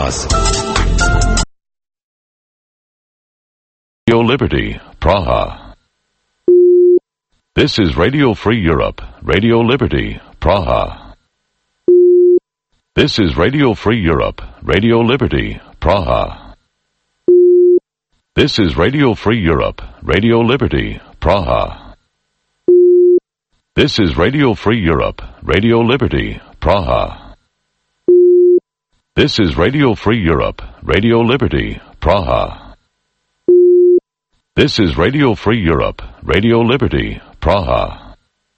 Praha. Radio Liberty, Praha. This is Radio Free Europe, Radio Liberty, Praha. This is Radio Free Europe, Radio Liberty, Praha. This is Radio Free Europe, Radio Liberty, Praha. This is Radio Free Europe, Radio Liberty, Praha. This is Radio Free Europe, Radio Liberty, Praha. This is Radio Free Europe, Radio Liberty, Praha.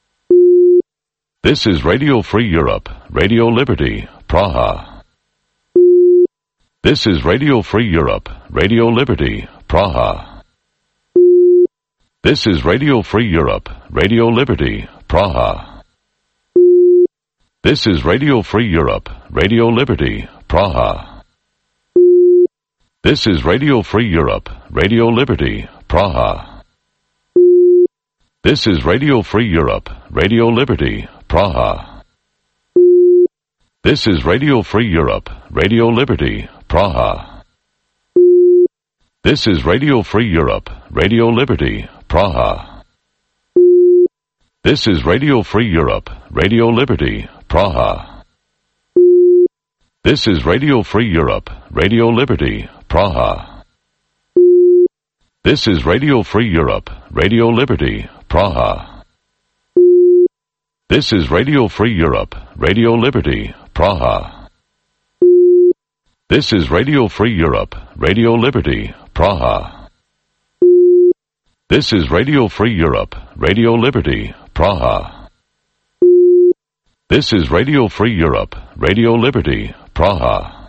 This is Radio Free Europe, Radio Liberty, Praha. This is Radio Free Europe, Radio Liberty, Praha. This is Radio Free Europe, Radio Liberty, Praha. This is Radio Free Europe, Radio Liberty, Praha. This is Radio Free Europe, Radio Liberty, Praha. This is Radio Free Europe, Radio Liberty, Praha. This is Radio Free Europe, Radio Liberty, Praha. This is Radio Free Europe, Radio Liberty, Praha. This is Radio Free Europe, Radio Liberty, Praha. This is Radio Free Europe, Radio Liberty, Praha. This is Radio Free Europe, Radio Liberty, Praha. This is Radio Free Europe, Radio Liberty, Praha. This is Radio Free Europe, Radio Liberty, Praha. This is Radio Free Europe, Radio Liberty, Praha. This is Radio Free Europe, Radio Liberty, Praha.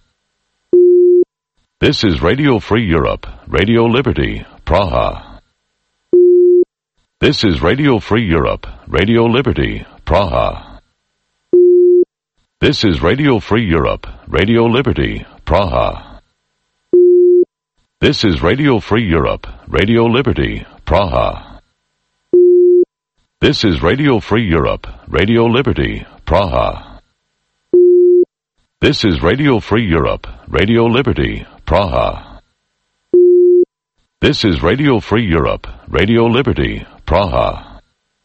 This is Radio Free Europe, Radio Liberty, Praha. This is Radio Free Europe, Radio Liberty, Praha. This is Radio Free Europe, Radio Liberty, Praha. This is Radio Free Europe, Radio Liberty, Praha. This is Radio Free Europe, Radio Liberty, Praha. This is Radio Free Europe, Radio Liberty, Praha. This is Radio Free Europe, Radio Liberty, Praha.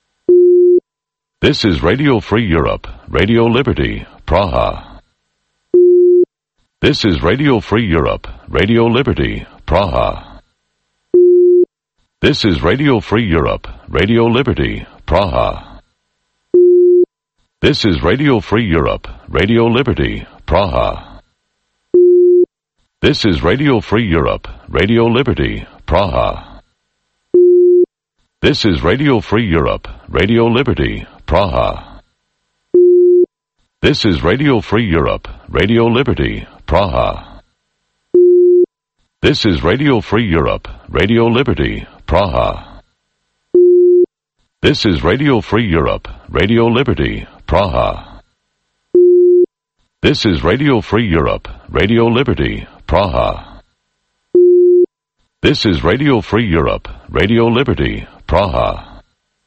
This is Radio Free Europe, Radio Liberty, Praha. This is Radio Free Europe, Radio Liberty, Praha. This is Radio Free Europe, Radio Liberty, Praha. This is Radio Free Europe, Radio Liberty, Praha. This is Radio Free Europe, Radio Liberty, Praha. This is Radio Free Europe, Radio Liberty, Praha. This is Radio Free Europe, Radio Liberty, Praha. This is Radio Free Europe, Radio Liberty, Praha. This is Radio Free Europe, Radio Liberty, Praha. This is Radio Free Europe, Radio Liberty, Praha. This is Radio Free Europe, Radio Liberty, Praha.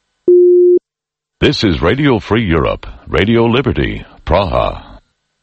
This is Radio Free Europe, Radio Liberty, Praha.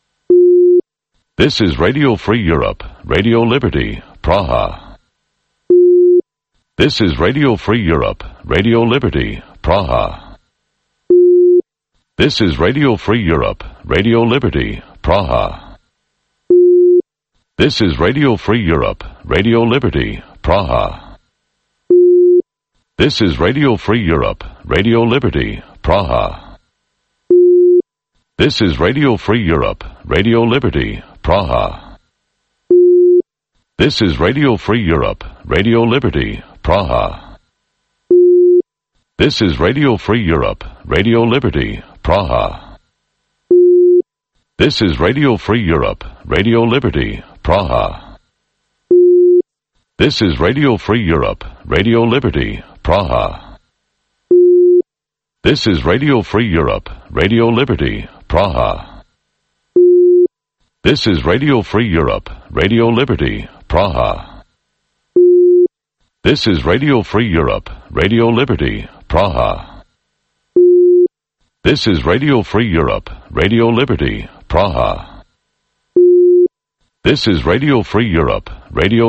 This is Radio Free Europe, Radio Liberty, Praha. This is Radio Free Europe, Radio Liberty, Praha. This is Radio Free Europe, Radio Liberty, Praha. This is Radio Free Europe, Radio Liberty, Praha. This is Radio Free Europe, Radio Liberty, Praha. This is Radio Free Europe, Radio Liberty, Praha. This is Radio Free Europe, Radio Liberty, Praha. This is Radio Free Europe, Radio Liberty, Praha. This is Radio Free Europe, Radio Liberty, Praha. This is Radio Free Europe, Radio Liberty, Praha. This is Radio Free Europe, Radio Liberty, Praha. This is Radio Free Europe, Radio Liberty, Praha. This is Radio Free Europe, Radio Liberty, Praha. This is Radio Free Europe, Radio Liberty, Praha. This is Radio Free Europe, Radio